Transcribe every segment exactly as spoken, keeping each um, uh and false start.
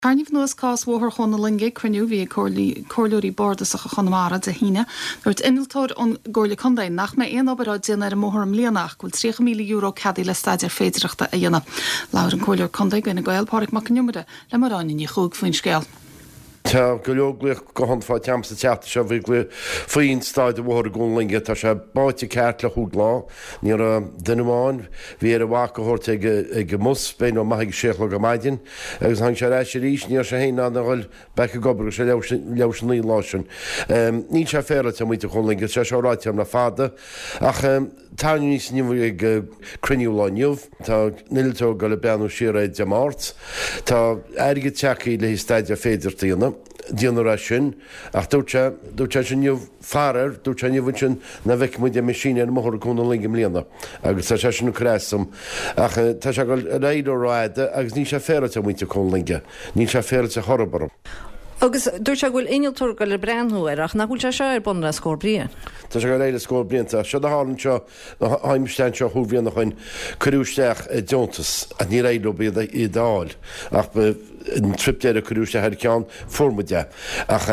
Carnif nuas cás bhóthar chun na linge cruniú bhí cóirlúirí bordas a chunamara de híine, dúirt iniltóir an gcóirla condain nach me aon obair déana ar móthar am líanach gúil trí míle euro cadí le staidir féidireachta a dhéana. Lair an cóirleúir condain gine gael páric mac numide le maránin í chúg faoin scéal. Tá go leoglaoch go hon fá teamsa teata se bhí le faoin stáid a bhór gún linge tá se báite ceart le chuúd lá ní a duineáin bhí ar a bhacha thuirta ag mus bé ó maithaigh séach le go maidin agus hang se éis ríis ní sé héana an bhfuil becha gobar sé leis ní lásin. Ní se féra te muoite chun linge sé seráite am na fada ach tá níos nimh ag cruniú lániuh tá niltó go le beanú siúréid de mát tá airige teachaí le staidir féidirtaíanana díanaar sin ach dúirte dúirte sin nniuh farir dúirte nniuhann sin na bheith muid de meisíine an móthar chun lingim líana agus tá sé sin creasam ach tá se go réidir ráide agus ní sé féra a muinte chun linge ní sé féra a chorbar. Agus dúirt se bhfuil iniltúir go le breanthúir ach nach bhfuil se ar bun le scór bliain. Tá sé go réile scór blianta se hálann seo haimstein seo thuúhíon nach chuin cruúisteach deontas a ní réile bí i dáil ach an triptéir a cruúiste head ceán formuide ach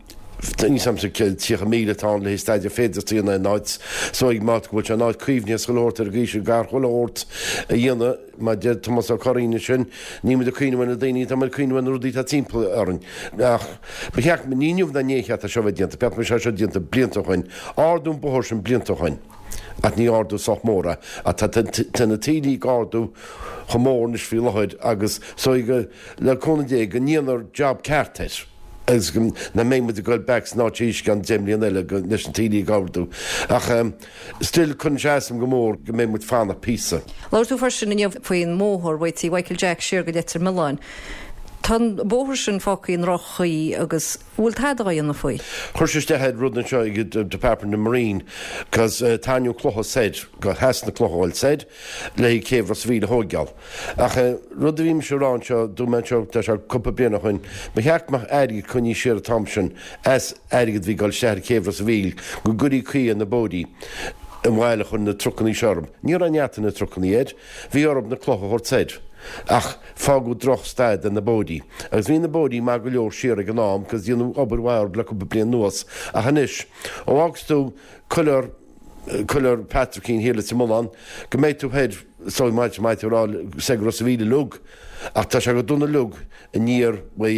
ní samsa tíocha míletán le staidir féidirtaíonna náid so ag mat gohfuil se náid cuomhníos go láir a gíise gar choirt a dhéana má de Thomas a choíine sin ní a cuiinehna daoine tá mar cuiinehna rudí a timppla aran ach becheach me níomh na nécheat a se bheith dianta pe me se se dianta bliantachain ardún bothir sin bliantachain at ní ardú soch móra a tena tílí ardú chomórnis fi leid agus so go le chuna dé go níonar job ceartéis agus na mé mu goil bes ná tíos gan déimlíon eile go leis an tíí gáú ach still chun seaam go mór go mé mu fanna písa. Láir tú far sin inniuh faoin móthir waití Michael Jack siar go letar Milláin. Tá bóthir sin fácaín rochaí agus bhfuil taidir na faoi. Chuiriste head rudna seo ag Department na Marine cos tániu clocha said go heas na clochaáil said le céhra sa bhíle hógeal. Ach rud a bhím serán seo dúmen seo tá se cuppa bliana chuin ba cheachmach airigid chuní siar a Thompson as airigid bhí gáil seair céhra sa bhíl go gurí chuí an na bódí. An bhile chun na trochaní seorm. Ní an neata na trochaní éid, bhí orb na clocha hort said. Ach fágú droch staid an na bódí. Agus hí na bódí má go leor siar a gnáam, cos dionú oberhhair ble go blian nuas a hanis. ó agus tú chuir chuir Patricín héle sa Mullan, go méid tú head so maid maid rá segur sa bhíle lug ach tá se go dúna lug a níor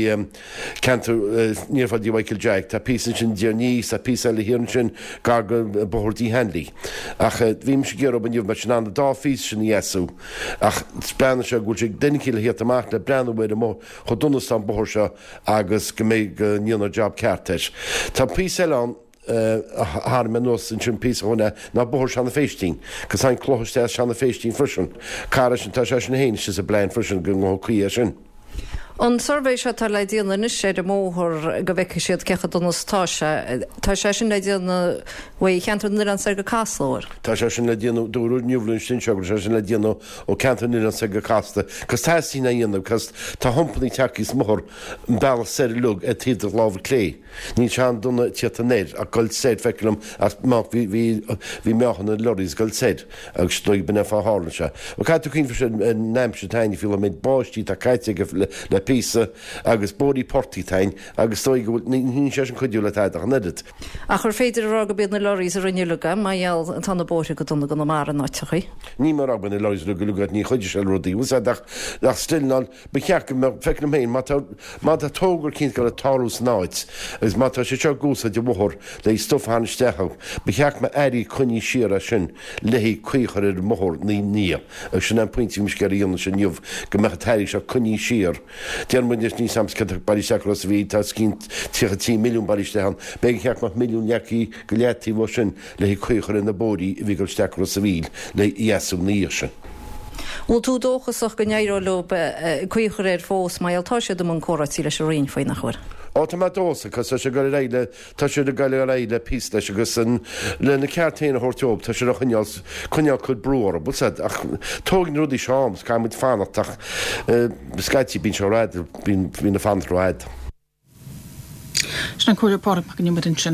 cantar níorfadí Michael Jack tá pí sin dear níos a pí le hiann sin gar go bothirtí henlí ach bhím se ggéar ban mar sin an dá fís sin dhéasú ach breanna se gúil sé denci le hiad amach le breanhfuid mó chu dúnasán bothir se agus go méid go níonar job ceartéis. Tá pí an haar me nos in sin pí hona na bohor sena féistín, cos ein cloiste sena féistín frisin. Cara sin tá se sin héin se a blein frisin go go cuí sin. An survey se tar le díanana is sé de móthir go bheice siad cecha donnatáise, Tá sé sin le díanana bhfuil cheantar an sa go cáslóir. Tá sé sin le díanana dúrú nniuhlann sin segur sé sin le díanana ó ceantar an sa go cásta, cos tá sí na dhéanamh cos tá hompaní teachís mór an bail sé lug a tíidir lábhar clé. Ní sean donna títa néir a goil séid feicilm as má bhí meachan na lorís goil séid agus stoig bena fá hála se. ó caiú cinn fi sin neimse tainine fi méid báistí tá caiite le písa agus bódí portítain agus stoig hín sé an chuidú le taid a nedit. A chur féidir rá go bead na lorís a rinneúlaga maiall an tanna bóise go donna go na mar an náitechaí. Ní mar agban na lorís le goúgad ní chuidir se rodí ús nach stillná becheach feic na héin má a tógur cinint go a táús náid agus má tá sé seo gúsa de bhthir le stof hanisteach becheach me airí chuní siar a sin lehí chuochar ar móthir ní ní agus sin an pointí mis gar íonna sin nniuh go mecha tairí se chuní siar. Dear muid ní samsca barí seachras bhí tá cínt tícha tí milliún barísteán, be cheachmach milliún neací go leatí bh sin le hí chuochar in na bódí i bhí go steachras a bhíl le iasú níir sin. Bhil tú dóchasach go neiró le chuochar ar fós maialtá sé do an choratí leis a réon faoin nach chuir. Automatósa cos se go réile tá sé de gaile réile pí leis agus an le na cearttéine horteob tá sé chuneal chuneal chud brúar bu ach tógin rudí seáms caiimid fannaach scaití bín se ráid hí na fanráid. Sna cúir pára pa nimid sin